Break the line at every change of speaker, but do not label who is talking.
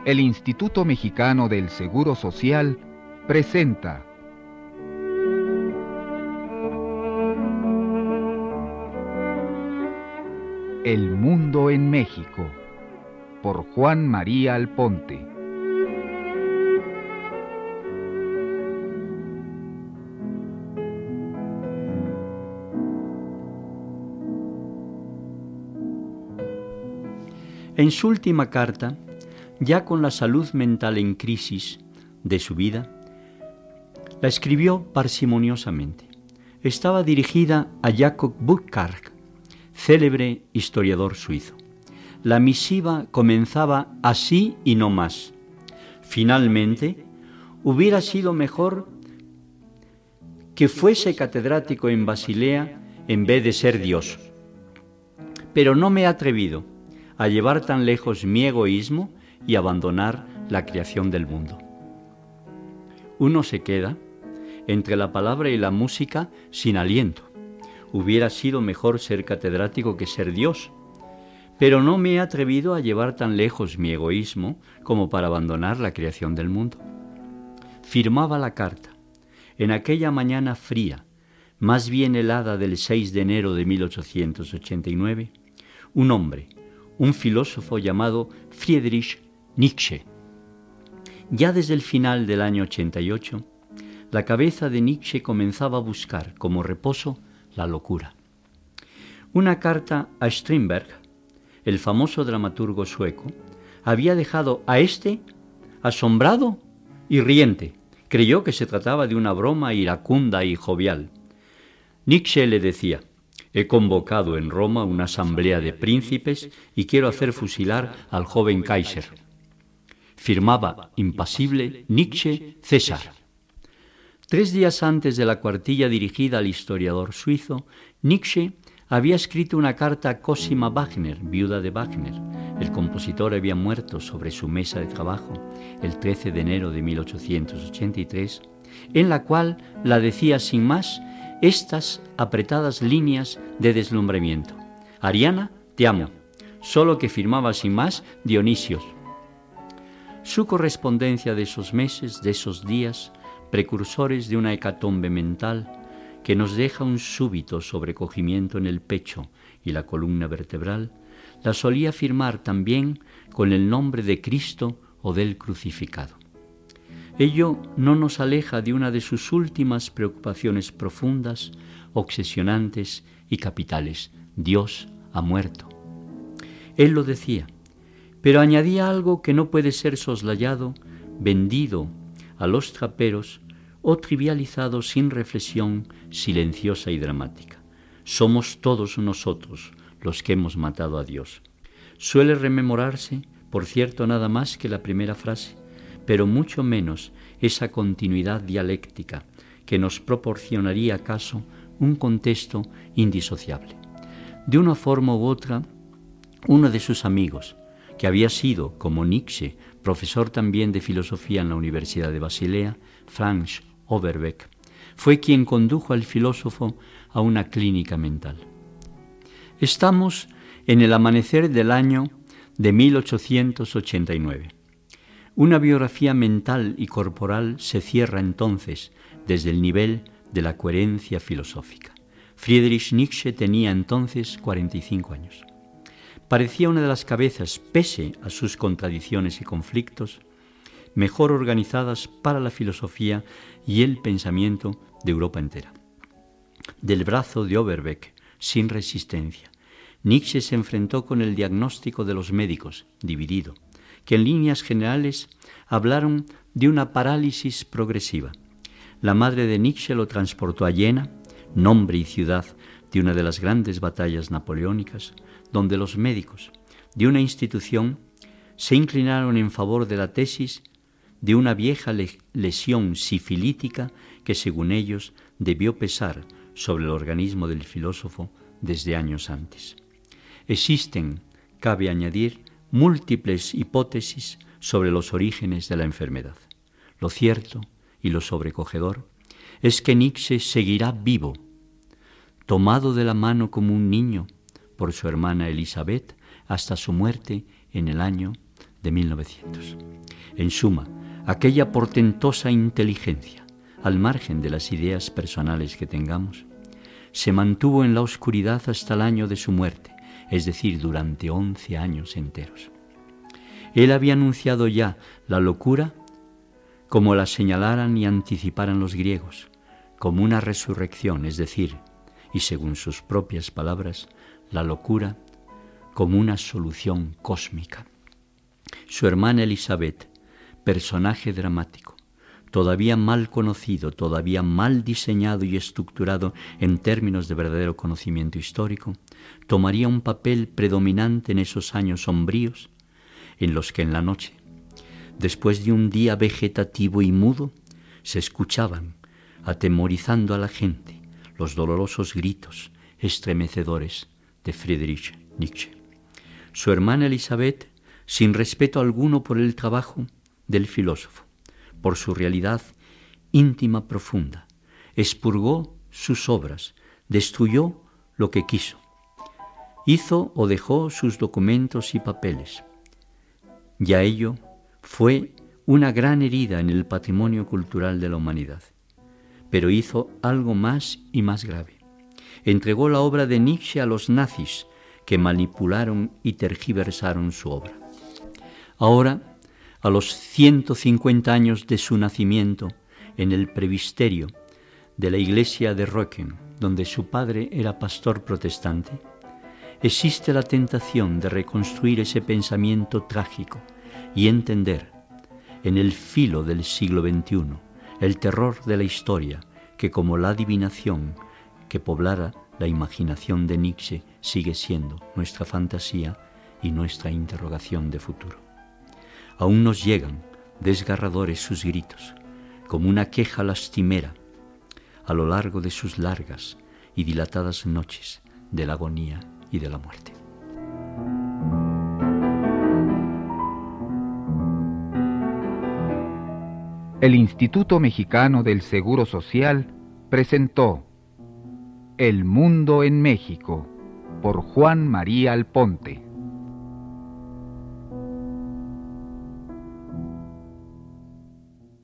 el Instituto Mexicano del Seguro Social presenta El Mundo en México, por Juan María Alponte.
En su última carta, ya con la salud mental en crisis de su vida, la escribió parsimoniosamente. Estaba dirigida a Jacob Burckhardt, célebre historiador suizo. La misiva comenzaba así y no más. Finalmente, hubiera sido mejor que fuese catedrático en Basilea en vez de ser Dios. Pero no me he atrevido a llevar tan lejos mi egoísmo y abandonar la creación del mundo. Uno se queda entre la palabra y la música sin aliento. Hubiera sido mejor ser catedrático que ser Dios, pero no me he atrevido a llevar tan lejos mi egoísmo como para abandonar la creación del mundo. Firmaba la carta en aquella mañana fría, más bien helada del 6 de enero de 1889, un hombre, un filósofo llamado Friedrich Nietzsche. Ya desde el final del año 88, la cabeza de Nietzsche comenzaba a buscar como reposo la locura. Una carta a Strindberg, el famoso dramaturgo sueco, había dejado a este asombrado y riente. Creyó que se trataba de una broma iracunda y jovial. Nietzsche le decía: he convocado en Roma una asamblea de príncipes y quiero hacer fusilar al joven Kaiser. Firmaba impasible Nietzsche César. 3 días antes de la cuartilla dirigida al historiador suizo, Nietzsche había escrito una carta a Cosima Wagner, viuda de Wagner. El compositor había muerto sobre su mesa de trabajo el 13 de enero de 1883, en la cual la decía sin más estas apretadas líneas de deslumbramiento: Ariana, te amo, solo que firmaba sin más Dionisios. Su correspondencia de esos meses, de esos días, precursores de una hecatombe mental que nos deja un súbito sobrecogimiento en el pecho y la columna vertebral, la solía firmar también con el nombre de Cristo o del crucificado. Ello no nos aleja de una de sus últimas preocupaciones profundas, obsesionantes y capitales: Dios ha muerto. Él lo decía, pero añadía algo que no puede ser soslayado, vendido a los traperos o trivializado sin reflexión silenciosa y dramática: somos todos nosotros los que hemos matado a Dios. Suele rememorarse, por cierto, nada más que la primera frase, pero mucho menos esa continuidad dialéctica que nos proporcionaría acaso un contexto indisociable. De una forma u otra, uno de sus amigos, que había sido, como Nietzsche, profesor también de filosofía en la Universidad de Basilea, Franz Overbeck, fue quien condujo al filósofo a una clínica mental. Estamos en el amanecer del año de 1889. Una biografía mental y corporal se cierra entonces desde el nivel de la coherencia filosófica. Friedrich Nietzsche tenía entonces 45 años. Parecía una de las cabezas, pese a sus contradicciones y conflictos, mejor organizadas para la filosofía y el pensamiento de Europa entera. Del brazo de Overbeck, sin resistencia, Nietzsche se enfrentó con el diagnóstico de los médicos, dividido, que en líneas generales hablaron de una parálisis progresiva. La madre de Nietzsche lo transportó a Jena, nombre y ciudad de una de las grandes batallas napoleónicas, donde los médicos de una institución se inclinaron en favor de la tesis de una vieja lesión sifilítica que, según ellos, debió pesar sobre el organismo del filósofo desde años antes. Existen, cabe añadir, múltiples hipótesis sobre los orígenes de la enfermedad. Lo cierto y lo sobrecogedor es que Nietzsche seguirá vivo, tomado de la mano como un niño por su hermana Elizabeth hasta su muerte en el año de 1900. En suma, aquella portentosa inteligencia, al margen de las ideas personales que tengamos, se mantuvo en la oscuridad hasta el año de su muerte, es decir, durante 11 años enteros. Él había anunciado ya la locura como la señalaran y anticiparan los griegos, como una resurrección, es decir, y según sus propias palabras, la locura como una solución cósmica. Su hermana Elizabeth, personaje dramático, todavía mal conocido, todavía mal diseñado y estructurado en términos de verdadero conocimiento histórico, tomaría un papel predominante en esos años sombríos en los que en la noche, después de un día vegetativo y mudo, se escuchaban, atemorizando a la gente, los dolorosos gritos estremecedores de Friedrich Nietzsche. Su hermana Elizabeth, sin respeto alguno por el trabajo del filósofo, por su realidad íntima profunda, expurgó sus obras, destruyó lo que quiso, hizo o dejó sus documentos y papeles. Ya ello fue una gran herida en el patrimonio cultural de la humanidad. Pero hizo algo más y más grave. Entregó la obra de Nietzsche a los nazis, que manipularon y tergiversaron su obra. Ahora, a los 150 años de su nacimiento, en el presbiterio de la iglesia de Röcken, donde su padre era pastor protestante, existe la tentación de reconstruir ese pensamiento trágico y entender, en el filo del siglo XXI, el terror de la historia, que como la adivinación que poblara la imaginación de Nietzsche sigue siendo nuestra fantasía y nuestra interrogación de futuro. Aún nos llegan desgarradores sus gritos, como una queja lastimera, a lo largo de sus largas y dilatadas noches de la agonía y de la muerte.
El Instituto Mexicano del Seguro Social presentó El Mundo en México por Juan María Alponte.